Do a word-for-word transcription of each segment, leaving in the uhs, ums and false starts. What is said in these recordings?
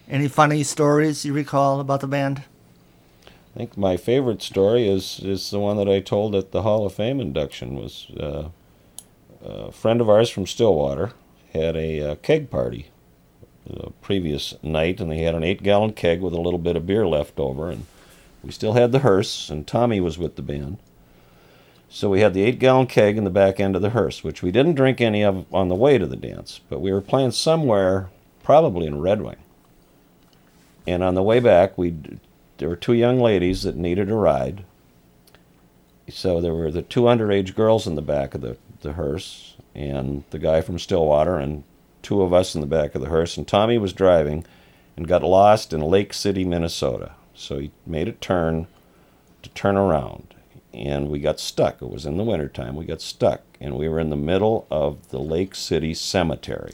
Any funny stories you recall about the band? I think my favorite story is, is the one that I told at the Hall of Fame induction. Was uh, a friend of ours from Stillwater had a uh, keg party the previous night, and they had an eight-gallon keg with a little bit of beer left over, and we still had the hearse, and Tommy was with the band. So we had the eight-gallon keg in the back end of the hearse, which we didn't drink any of on the way to the dance, but we were playing somewhere, probably in Red Wing. And on the way back, we there were two young ladies that needed a ride. So there were the two underage girls in the back of the, the hearse, and the guy from Stillwater, and two of us in the back of the hearse. And Tommy was driving and got lost in Lake City, Minnesota. So he made a turn to turn around, and we got stuck. It was in the wintertime. We got stuck, and we were in the middle of the Lake City Cemetery.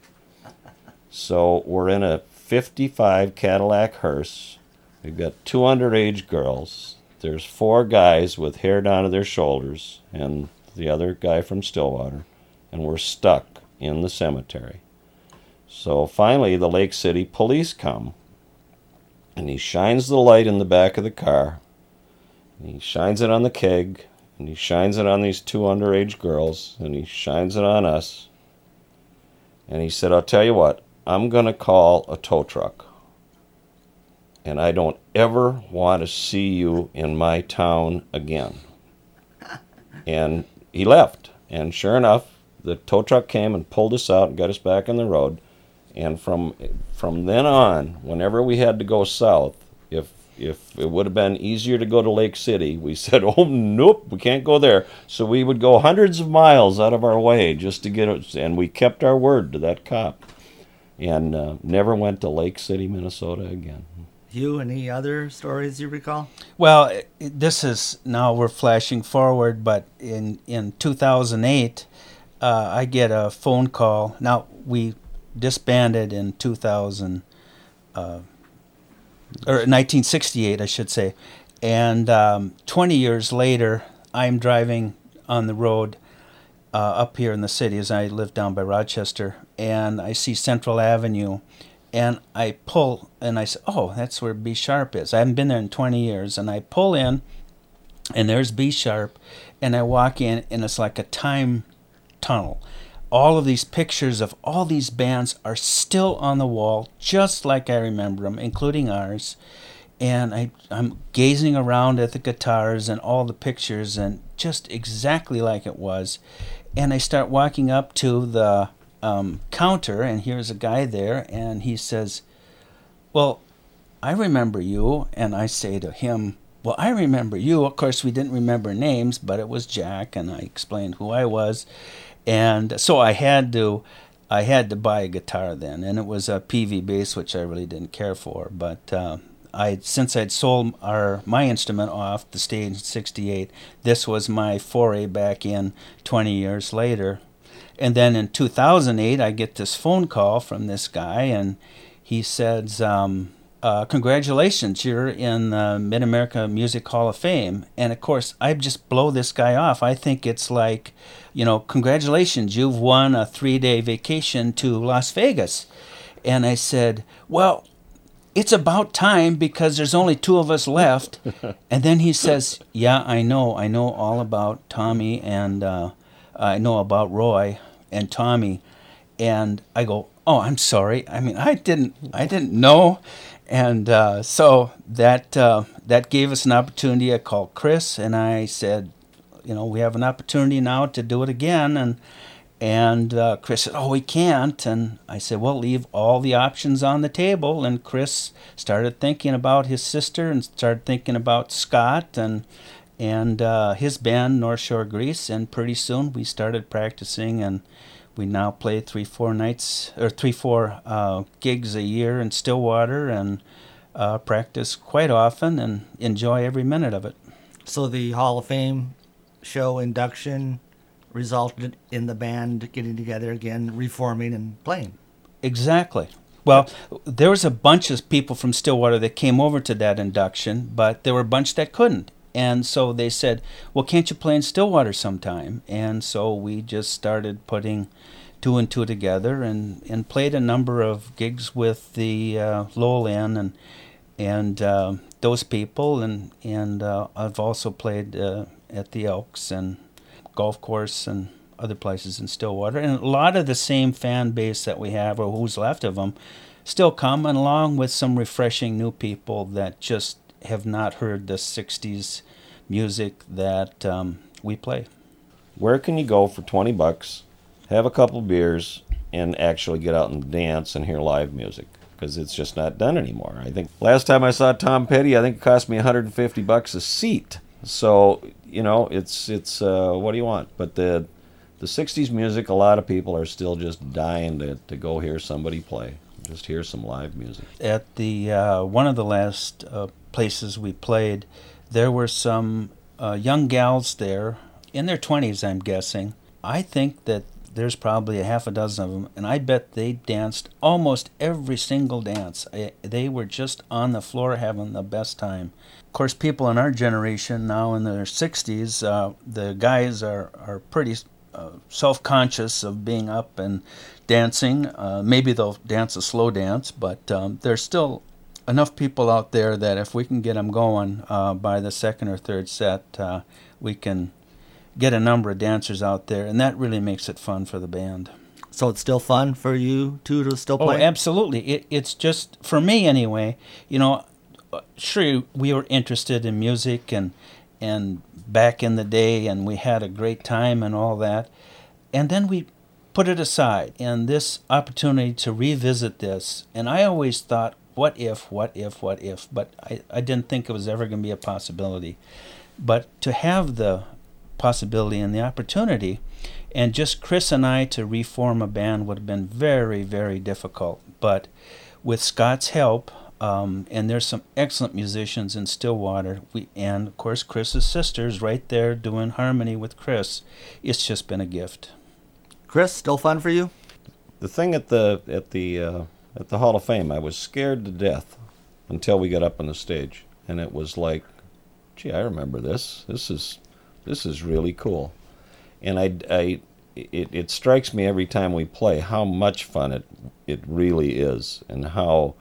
So we're in a fifty-five Cadillac hearse. We've got two underage girls. There's four guys with hair down to their shoulders and the other guy from Stillwater, and we're stuck in the cemetery. So finally the Lake City police come, and he shines the light in the back of the car, and he shines it on the keg, and he shines it on these two underage girls, and he shines it on us. And he said, I'll tell you what, I'm going to call a tow truck. And I don't ever want to see you in my town again. And he left. And sure enough, the tow truck came and pulled us out and got us back on the road. And from from then on, whenever we had to go south, if if it would have been easier to go to Lake City, we said, oh, nope, we can't go there. So we would go hundreds of miles out of our way just to get it. And we kept our word to that cop. And uh, never went to Lake City, Minnesota again. You, any other stories you recall? Well, it, this is, now we're flashing forward, but in, in two thousand eight, uh, I get a phone call. Now, we disbanded in two thousand, uh, or nineteen sixty-eight, I should say. And um, twenty years later, I'm driving on the road uh, up here in the city, as I live down by Rochester, and I see Central Avenue. And I pull, and I say, oh, that's where B Sharp is. I haven't been there in twenty years. And I pull in, and there's B Sharp. And I walk in, and it's like a time tunnel. All of these pictures of all these bands are still on the wall, just like I remember them, including ours. And I, I'm gazing around at the guitars and all the pictures, and just exactly like it was. And I start walking up to the Um, counter, and here's a guy there, and he says, well, I remember you. And I say to him, well, I remember you. Of course, we didn't remember names, but it was Jack, and I explained who I was. And so I had to I had to buy a guitar then, and it was a P V bass, which I really didn't care for. But uh, I since I'd sold our my instrument off the stage in sixty-eight, this was my foray back in twenty years later. And then in two thousand eight, I get this phone call from this guy, and he says, um, uh, congratulations, you're in the Mid-America Music Hall of Fame. And, of course, I just blow this guy off. I think it's like, you know, congratulations, you've won a three-day vacation to Las Vegas. And I said, well, it's about time because there's only two of us left. And then he says, yeah, I know. I know all about Tommy, and uh, I know about Roy and Tommy. And I go, oh, I'm sorry. I mean, I didn't I didn't know. And uh, so that uh, that gave us an opportunity. I called Chris, and I said, you know, we have an opportunity now to do it again. And and uh, Chris said, oh, we can't. And I said, well, leave all the options on the table. And Chris started thinking about his sister and started thinking about Scott and and uh, his band, North Shore Grease. And pretty soon we started practicing, and we now play three, four nights, or three, four uh, gigs a year in Stillwater, and uh, practice quite often and enjoy every minute of it. So the Hall of Fame show induction resulted in the band getting together again, reforming and playing. Exactly. Well, there was a bunch of people from Stillwater that came over to that induction, but there were a bunch that couldn't. And so they said, well, can't you play in Stillwater sometime? And so we just started putting two and two together, and, and played a number of gigs with the uh, Lowland and and uh, those people, and and uh, I've also played uh, at the Elks and golf course and other places in Stillwater, and a lot of the same fan base that we have, or who's left of them, still come, and along with some refreshing new people that just have not heard the sixties music that um, we play. Where can you go for twenty bucks, have a couple beers, and actually get out and dance and hear live music? Because it's just not done anymore. I think last time I saw Tom Petty, I think it cost me one hundred fifty bucks a seat. So, you know, it's, it's uh, what do you want? But the the sixties music, a lot of people are still just dying to, to go hear somebody play. Just hear some live music. At the uh, one of the last uh, places we played, there were some uh, young gals there, in their twenties, I'm guessing. I think that there's probably a half a dozen of them, and I bet they danced almost every single dance. I, they were just on the floor having the best time. Of course, people in our generation now in their sixties, uh, the guys are, are pretty uh, self-conscious of being up and dancing. Uh, maybe they'll dance a slow dance, but um, there's still enough people out there that if we can get them going uh, by the second or third set, uh, we can get a number of dancers out there, and that really makes it fun for the band. So it's still fun for you two to still Oh, play? absolutely. It, it's just, for me anyway, you know, sure, we were interested in music and and back in the day, and we had a great time and all that, and then we put it aside, and this opportunity to revisit this, and I always thought, what if, what if, what if, but I, I didn't think it was ever going to be a possibility. But to have the possibility and the opportunity, and just Chris and I to reform a band would have been very, very difficult. But with Scott's help, um, and there's some excellent musicians in Stillwater, we, and of course Chris's sister's right there doing harmony with Chris, it's just been a gift. Chris, still fun for you? The thing at the at the uh, at the Hall of Fame, I was scared to death until we got up on the stage, and it was like, gee, I remember this. This is this is really cool, and I, I it, it strikes me every time we play how much fun it it really is, and how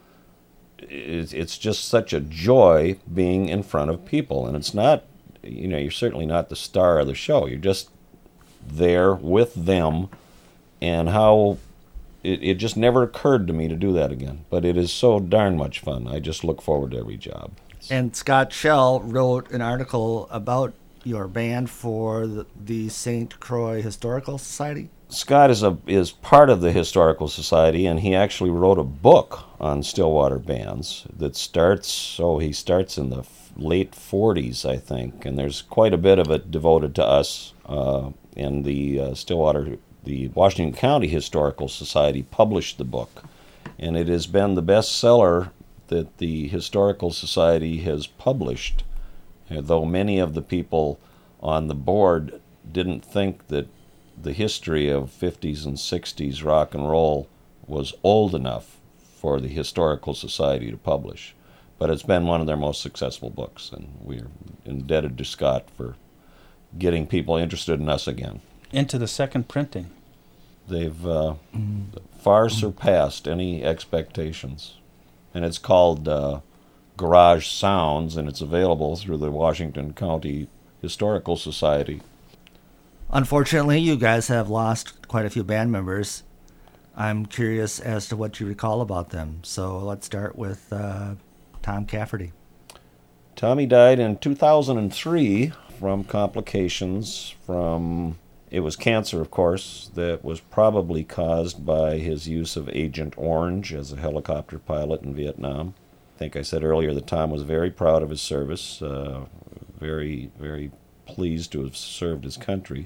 it, it's just such a joy being in front of people. And it's not, you know, you're certainly not the star of the show. You're just there with them, and how it, it just never occurred to me to do that again. But it is so darn much fun. I just look forward to every job. And Scott Shell wrote an article about your band for the, the Saint Croix Historical Society. Scott is a is part of the Historical Society, and he actually wrote a book on Stillwater bands that starts, oh, he starts in the late forties, I think, and there's quite a bit of it devoted to us. Uh, and the uh, Stillwater, the Washington County Historical Society published the book, and it has been the bestseller that the Historical Society has published, though many of the people on the board didn't think that the history of fifties and sixties rock and roll was old enough for the Historical Society to publish. But it's been one of their most successful books, and we're indebted to Scott for getting people interested in us again. Into the second printing. They've uh, far surpassed any expectations. And it's called uh, Garage Sounds, and it's available through the Washington County Historical Society. Unfortunately, you guys have lost quite a few band members. I'm curious as to what you recall about them. So let's start with uh, Tom Cafferty. Tommy died in two thousand three from complications from, it was cancer, of course, that was probably caused by his use of Agent Orange as a helicopter pilot in Vietnam. I think I said earlier that Tom was very proud of his service, uh, very, very pleased to have served his country.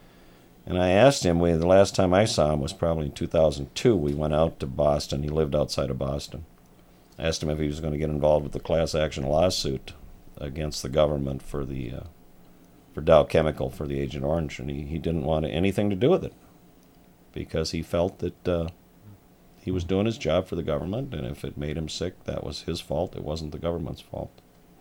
And I asked him, the last time I saw him was probably in two thousand two. We went out to Boston. He lived outside of Boston. I asked him if he was going to get involved with the class action lawsuit against the government for the uh, for Dow Chemical for the Agent Orange, and he, he didn't want anything to do with it because he felt that uh, he was doing his job for the government, and if it made him sick, that was his fault. It wasn't the government's fault.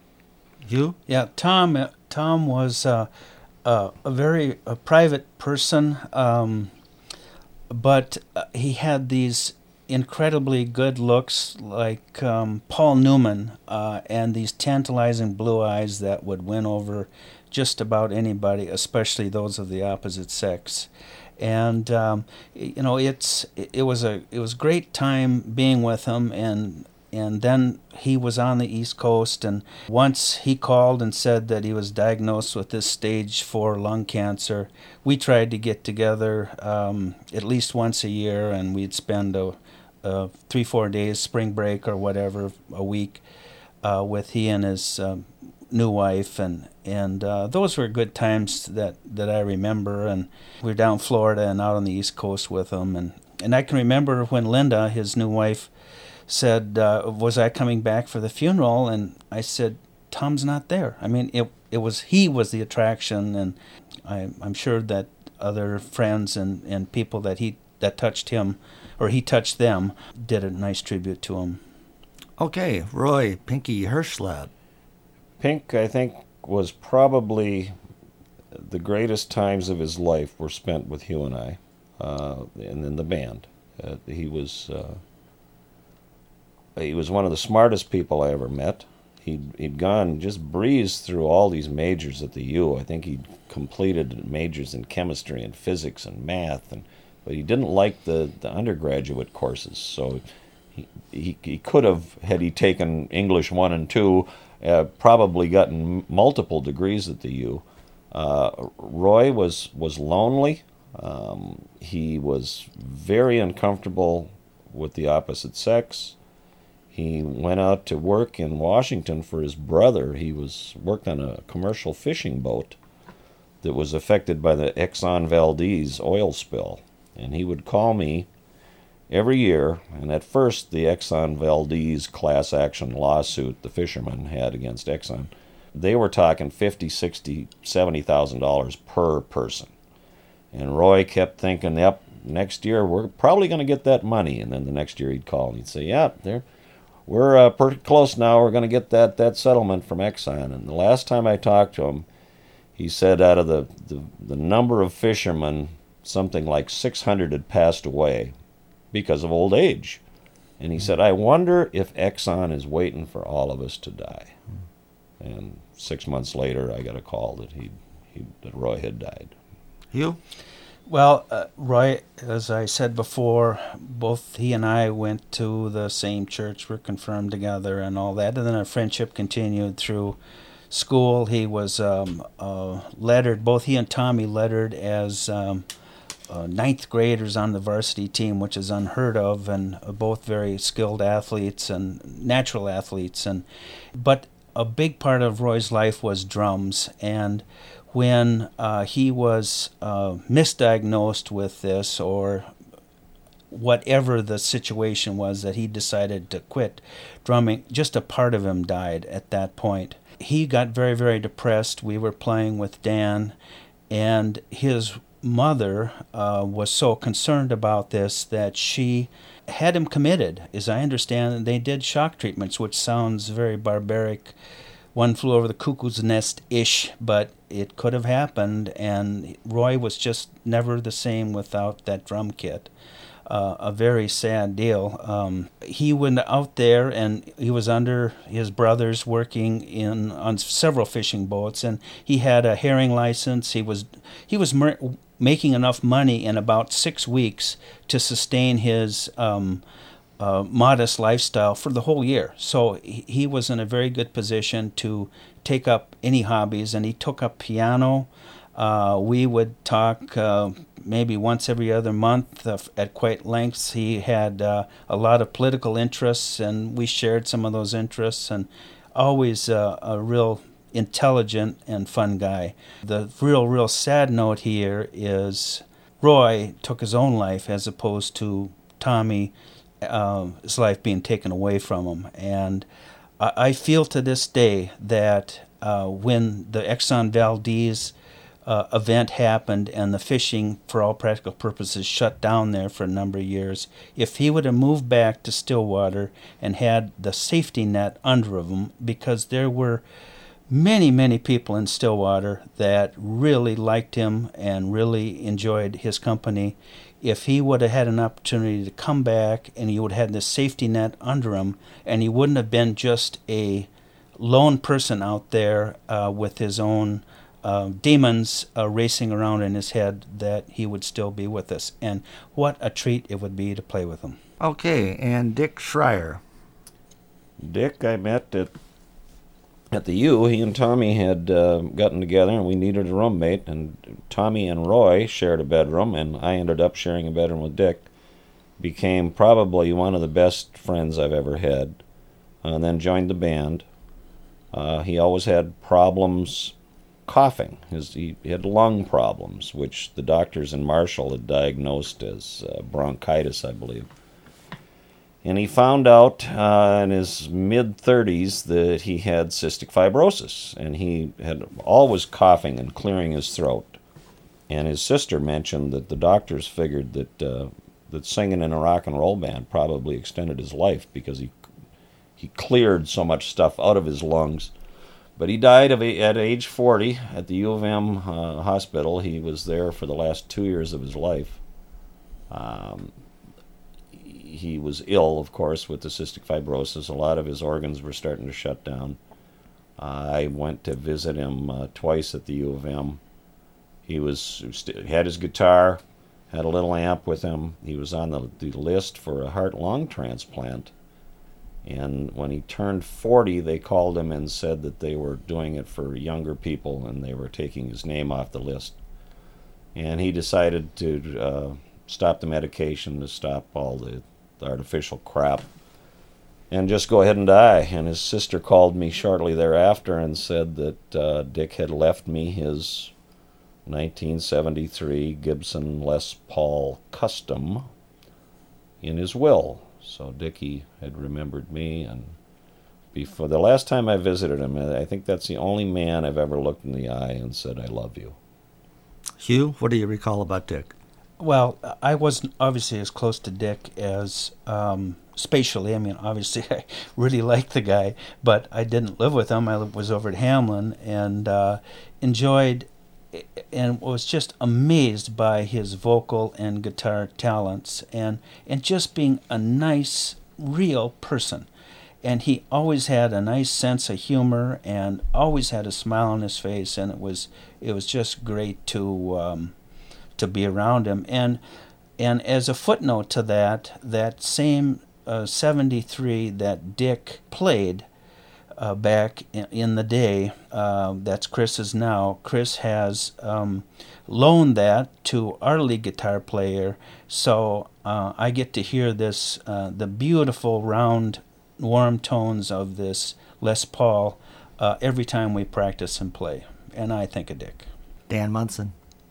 You? Yeah, Tom. Uh, Tom was uh, uh, a very a private person. Um, but uh, he had these incredibly good looks, like um, Paul Newman, uh, and these tantalizing blue eyes that would win over just about anybody, especially those of the opposite sex. And um, you know, it's it was a it was a great time being with him, and and then he was on the East Coast, and once he called and said that he was diagnosed with this stage four lung cancer. We tried to get together um, at least once a year, and we'd spend a, a three four days spring break or whatever a week uh, with he and his um, new wife, and and uh, those were good times that, that I remember. And we were down in Florida and out on the East Coast with him, and and I can remember when Linda, his new wife, said, uh, "Was I coming back for the funeral?" And I said, "Tom's not there." I mean, it it was he was the attraction, and I, I'm sure that other friends and, and people that he that touched him, or he touched them, did a nice tribute to him. Okay, Roy Pinky Hirschleb. Pink, I think, was probably the greatest times of his life were spent with Hugh and I, uh, and in the band. Uh, he was uh, he was one of the smartest people I ever met. He'd he'd gone just breezed through all these majors at the U. I think he'd completed majors in chemistry and physics and math, and but he didn't like the, the undergraduate courses. So he, he he could have, had he taken English one and two, uh, probably gotten multiple degrees at the U. Uh, Roy was was lonely. Um, he was very uncomfortable with the opposite sex. He went out to work in Washington for his brother. He was worked on a commercial fishing boat that was affected by the Exxon Valdez oil spill. And he would call me every year, and at first the Exxon Valdez class action lawsuit the fishermen had against Exxon, they were talking fifty, sixty, seventy thousand dollars per person. And Roy kept thinking, yep, next year we're probably going to get that money. And then the next year he'd call and he'd say, yeah, they're We're uh, pretty close now. We're going to get that, that settlement from Exxon. And the last time I talked to him, he said out of the, the, the number of fishermen, something like six hundred had passed away because of old age. And he said, I wonder if Exxon is waiting for all of us to die. And six months later, I got a call that he that Roy had died. You? Well, uh, Roy, as I said before, both he and I went to the same church, were confirmed together and all that, and then our friendship continued through school. He was um, uh, lettered, both he and Tommy lettered as um, uh, ninth graders on the varsity team, which is unheard of, and uh, both very skilled athletes and natural athletes. And but a big part of Roy's life was drums, and when uh, he was uh, misdiagnosed with this, or whatever the situation was that he decided to quit drumming, just a part of him died at that point. He got very, very depressed. We were playing with Dan, and his mother uh, was so concerned about this that she had him committed. As I understand it, they did shock treatments, which sounds very barbaric, One Flew Over the Cuckoo's Nest-ish, but it could have happened, and Roy was just never the same without that drum kit. Uh, a very sad deal. Um, he went out there, and he was under his brothers working in on several fishing boats, and he had a herring license. He was he was mer- making enough money in about six weeks to sustain his um, uh, modest lifestyle for the whole year. So he, he was in a very good position to take up any hobbies, and he took up piano. Uh, we would talk uh, maybe once every other month uh, at quite lengths. He had uh, a lot of political interests, and we shared some of those interests, and always uh, a real intelligent and fun guy. The real, real sad note here is Roy took his own life as opposed to Tommy, uh, his life being taken away from him. And I, I feel to this day that uh, when the Exxon Valdez Uh, event happened and the fishing, for all practical purposes, shut down there for a number of years, if he would have moved back to Stillwater and had the safety net under him, because there were many, many people in Stillwater that really liked him and really enjoyed his company, if he would have had an opportunity to come back and he would have had this safety net under him, and he wouldn't have been just a lone person out there uh, with his own uh, demons uh, racing around in his head, that he would still be with us. And what a treat it would be to play with him. Okay, and Dick Schreier. Dick, I met at at the U. He and Tommy had uh, gotten together, and we needed a roommate. And Tommy and Roy shared a bedroom, and I ended up sharing a bedroom with Dick. Became probably one of the best friends I've ever had. Uh, and then joined the band. Uh, he always had problems coughing. His, he had lung problems, which the doctors in Marshall had diagnosed as uh, bronchitis, I believe. And he found out uh, in his mid-thirties that he had cystic fibrosis, and he had always coughing and clearing his throat. And his sister mentioned that the doctors figured that uh, that singing in a rock and roll band probably extended his life because he he cleared so much stuff out of his lungs. But he died of a, at age forty at the U of M uh, hospital. He was there for the last two years of his life. Um, he was ill, of course, with the cystic fibrosis. A lot of his organs were starting to shut down. Uh, I went to visit him uh, twice at the U of M. He was had his guitar, had a little amp with him. He was on the, the list for a heart-lung transplant. And when he turned forty, they called him and said that they were doing it for younger people, and they were taking his name off the list. And he decided to uh, stop the medication, to stop all the, the artificial crap, and just go ahead and die. And his sister called me shortly thereafter and said that uh, Dick had left me his nineteen seventy-three Gibson Les Paul Custom in his will. So Dickie had remembered me, and before the last time I visited him, I think that's the only man I've ever looked in the eye and said, "I love you." Hugh, what do you recall about Dick? Well, I wasn't obviously as close to Dick as um, spatially. I mean, obviously, I really liked the guy, but I didn't live with him. I was over at Hamlin and uh, enjoyed and was just amazed by his vocal and guitar talents, and, and just being a nice, real person. And he always had a nice sense of humor and always had a smile on his face, and it was it was just great to um, to be around him. And and as a footnote to that, that same uh, seventy-three that Dick played Uh, back in, in the day, uh, that's Chris's now. Chris has um, loaned that to our lead guitar player, so uh, I get to hear this, uh, the beautiful round, warm tones of this Les Paul uh, every time we practice and play, and I think of Dick. Dan Munson.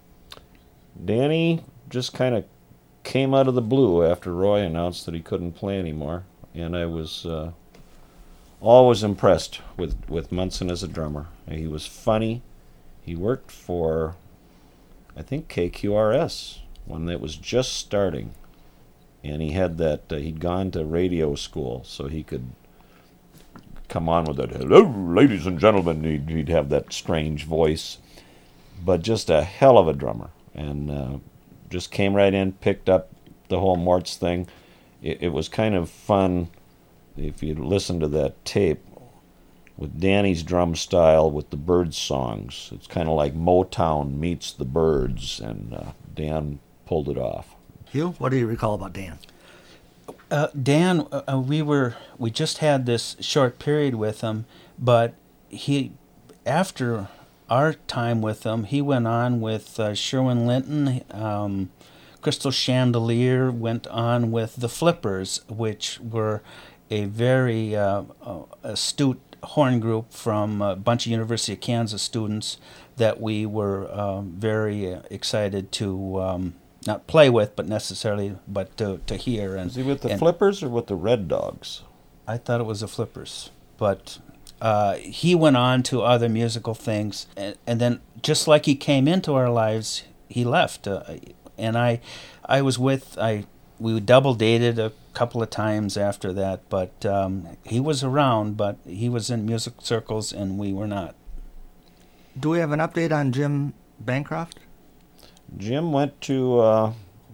Danny just kind of came out of the blue after Roy announced that he couldn't play anymore, and I was Uh, always impressed with, with Munson as a drummer. He was funny. He worked for, I think, K Q R S when it was just starting. And he had that, uh, he'd gone to radio school, so he could come on with that, "Hello, ladies and gentlemen." He'd, he'd have that strange voice. But just a hell of a drummer. And uh, just came right in, picked up the whole Mort's thing. It, it was kind of fun. If you listen to that tape with Danny's drum style with the Byrds songs, it's kind of like Motown meets the Byrds, and uh, Dan pulled it off. Hugh, what do you recall about Dan? Uh, Dan, uh, we were we just had this short period with him, but he, after our time with him, he went on with uh, Sherwin Linton. Um, Crystal Chandelier went on with the Flippers, which were a very uh, uh, astute horn group from a bunch of University of Kansas students that we were uh, very uh, excited to um, not play with, but necessarily, but to, to hear. And was he with the and Flippers or with the Red Dogs? I thought it was the Flippers, but uh, he went on to other musical things, and, and then just like he came into our lives, he left. Uh, and I, I was with I. We double dated a couple of times after that, but um, he was around, but he was in music circles and we were not. Do we have an update on Jim Bancroft? Jim went to uh,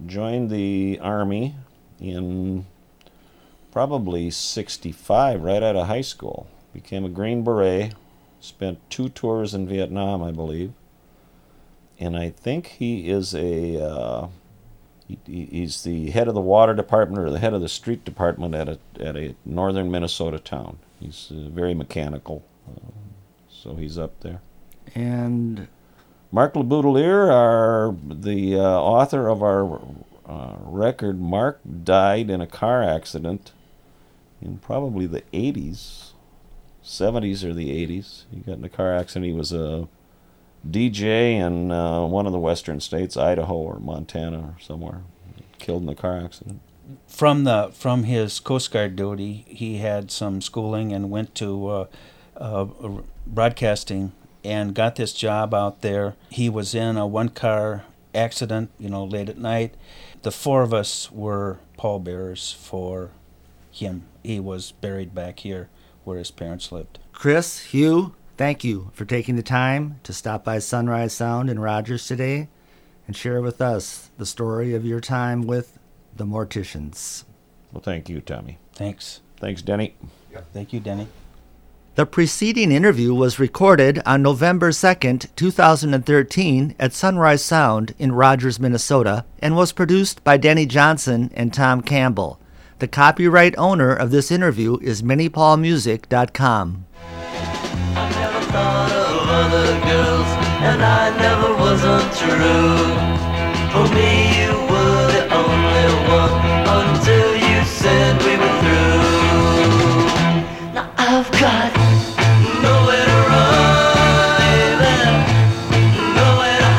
joined the Army in probably sixty-five, right out of high school. Became a Green Beret, spent two tours in Vietnam, I believe. And I think he is a, uh, he, he's the head of the water department or the head of the street department at a, at a northern Minnesota town. He's uh, very mechanical, uh, so he's up there. And Mark LeBoutelier, our, the uh, author of our uh, record, Mark died in a car accident in probably the eighties, seventies or the eighties. He got in a car accident. He was a D J in uh, one of the western states, Idaho or Montana or somewhere, killed in a car accident. From the from his Coast Guard duty, he had some schooling and went to uh, uh, broadcasting and got this job out there. He was in a one-car accident, you know, late at night. The four of us were pallbearers for him. He was buried back here where his parents lived. Chris, Hugh, thank you for taking the time to stop by Sunrise Sound in Rogers today and share with us the story of your time with the Morticians. Well, thank you, Tommy. Thanks. Thanks, Denny. Thank you, Denny. The preceding interview was recorded on November second, two thousand thirteen at Sunrise Sound in Rogers, Minnesota, and was produced by Denny Johnson and Tom Campbell. The copyright owner of this interview is Minnie Paul Music dot com. I never thought of other girls, and I never was untrue. For me, you were the only one until you said we were through. Now I've got nowhere to run, baby, nowhere to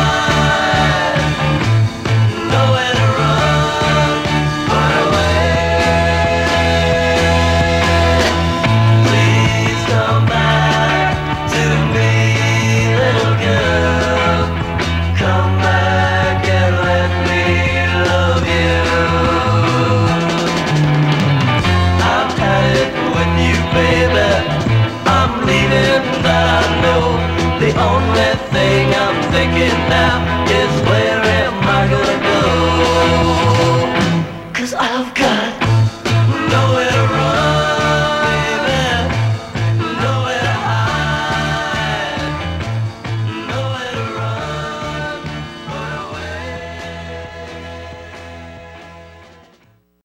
hide, nowhere to run, run away. Please come back to me, little girl. Come back and let me love you. I've had it with you, baby. I'm leaving, but I know the only thing I'm thinking now is where am I gonna go? 'Cause I've got